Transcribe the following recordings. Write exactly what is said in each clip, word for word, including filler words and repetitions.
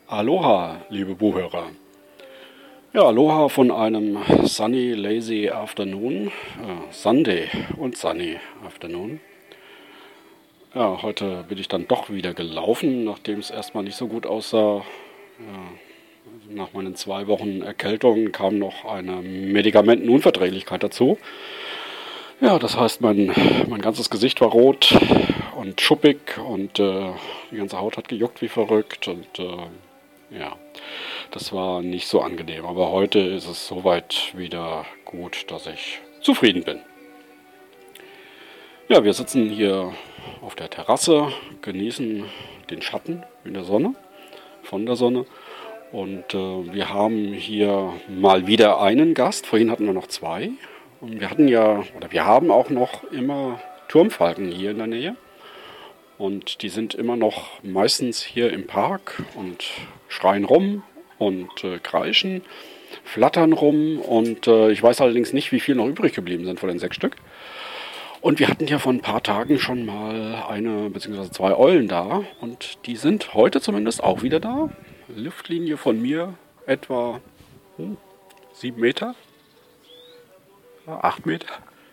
Aloha, liebe Buchhörer. Ja, Aloha von einem sunny, lazy afternoon, äh, Sunday und sunny afternoon. Ja, heute bin ich dann doch wieder gelaufen, nachdem es erstmal nicht so gut aussah. Ja, nach meinen zwei Wochen Erkältung kam noch eine Medikamentenunverträglichkeit dazu. Ja, das heißt, mein, mein ganzes Gesicht war rot und schuppig und äh, die ganze Haut hat gejuckt wie verrückt und äh, ja, das war nicht so angenehm. Aber heute ist es soweit wieder gut, dass ich zufrieden bin. Ja, wir sitzen hier auf der Terrasse, genießen den Schatten in der Sonne, von der Sonne. Und äh, wir haben hier mal wieder einen Gast. Vorhin hatten wir noch zwei. Und wir hatten ja, oder wir haben auch noch immer Turmfalken hier in der Nähe. Und die sind immer noch meistens hier im Park und schreien rum und äh, kreischen, flattern rum. Und äh, ich weiß allerdings nicht, wie viel noch übrig geblieben sind von den sechs Stück. Und wir hatten ja vor ein paar Tagen schon mal eine bzw. zwei Eulen da. Und die sind heute zumindest auch wieder da. Luftlinie von mir etwa hm, sieben Meter. Acht Meter.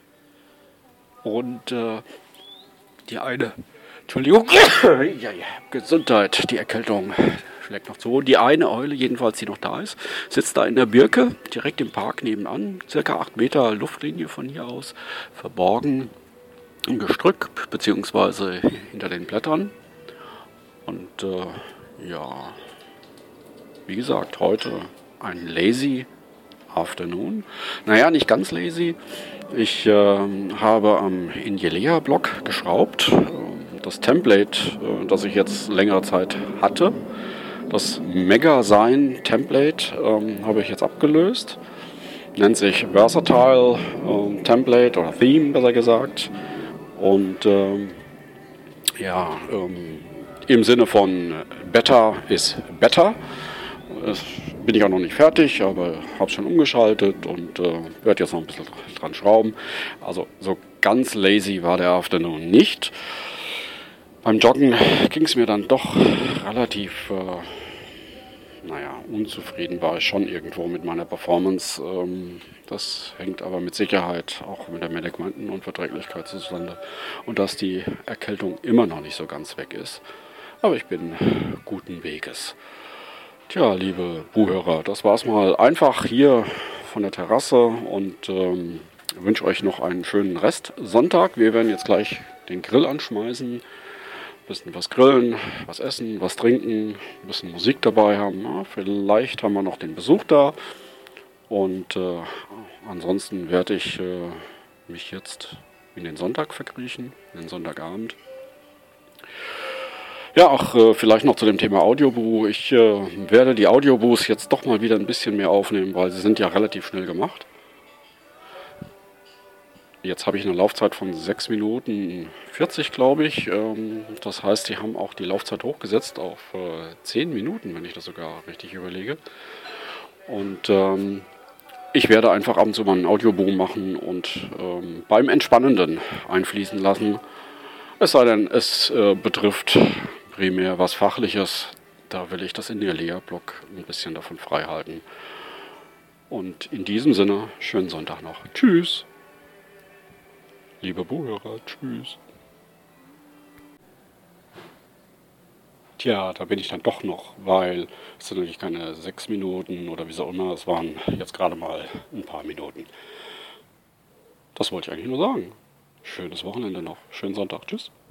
Und äh, die eine, Entschuldigung, ja, ja, Gesundheit, die Erkältung schlägt noch zu. Die eine Eule, jedenfalls, die noch da ist, sitzt da in der Birke, direkt im Park nebenan, circa acht Meter Luftlinie von hier aus, verborgen im Gestrüpp, beziehungsweise hinter den Blättern. Und äh, ja, wie gesagt, heute ein lazy Afternoon. Naja, nicht ganz lazy. Ich äh, habe am Injelea-Block geschraubt. Das Template, äh, das ich jetzt längere Zeit hatte, das Mega-Sign-Template, äh, habe ich jetzt abgelöst. Nennt sich Versatile äh, Template oder Theme, besser gesagt. Und äh, ja, ähm, im Sinne von Better is Better. Das bin ich auch noch nicht fertig, aber habe es schon umgeschaltet und äh, werde jetzt noch ein bisschen dran schrauben. Also so ganz lazy war der Afternoon nicht. Beim Joggen ging es mir dann doch relativ, äh, naja, unzufrieden war ich schon irgendwo mit meiner Performance. Ähm, das hängt aber mit Sicherheit auch mit der Medikamentenunverträglichkeit zusammen und dass die Erkältung immer noch nicht so ganz weg ist. Aber ich bin guten Weges. Tja, liebe Buchhörer, das war's mal einfach hier von der Terrasse und ähm, wünsche euch noch einen schönen Rest Sonntag. Wir werden jetzt gleich den Grill anschmeißen, ein bisschen was grillen, was essen, was trinken, ein bisschen Musik dabei haben. Ja, vielleicht haben wir noch den Besuch da und äh, ansonsten werde ich äh, mich jetzt in den Sonntag verkriechen, in den Sonntagabend. Ja, auch äh, vielleicht noch zu dem Thema Audiobuch. Ich äh, werde die Audiobuchs jetzt doch mal wieder ein bisschen mehr aufnehmen, weil sie sind ja relativ schnell gemacht. Jetzt habe ich eine Laufzeit von sechs Minuten vierzig, glaube ich. Ähm, das heißt, die haben auch die Laufzeit hochgesetzt auf äh, zehn Minuten, wenn ich das sogar richtig überlege. Und ähm, ich werde einfach ab und zu mal ein Audiobuch machen und ähm, beim Entspannenden einfließen lassen. Es sei denn, es äh, betrifft primär was Fachliches, da will ich das Injelea-Block ein bisschen davon frei halten. Und in diesem Sinne, schönen Sonntag noch. Tschüss. Liebe Buchhörer, tschüss. Tja, da bin ich dann doch noch, weil es sind natürlich keine sechs Minuten oder wie so immer, es waren jetzt gerade mal ein paar Minuten. Das wollte ich eigentlich nur sagen. Schönes Wochenende noch, schönen Sonntag, tschüss.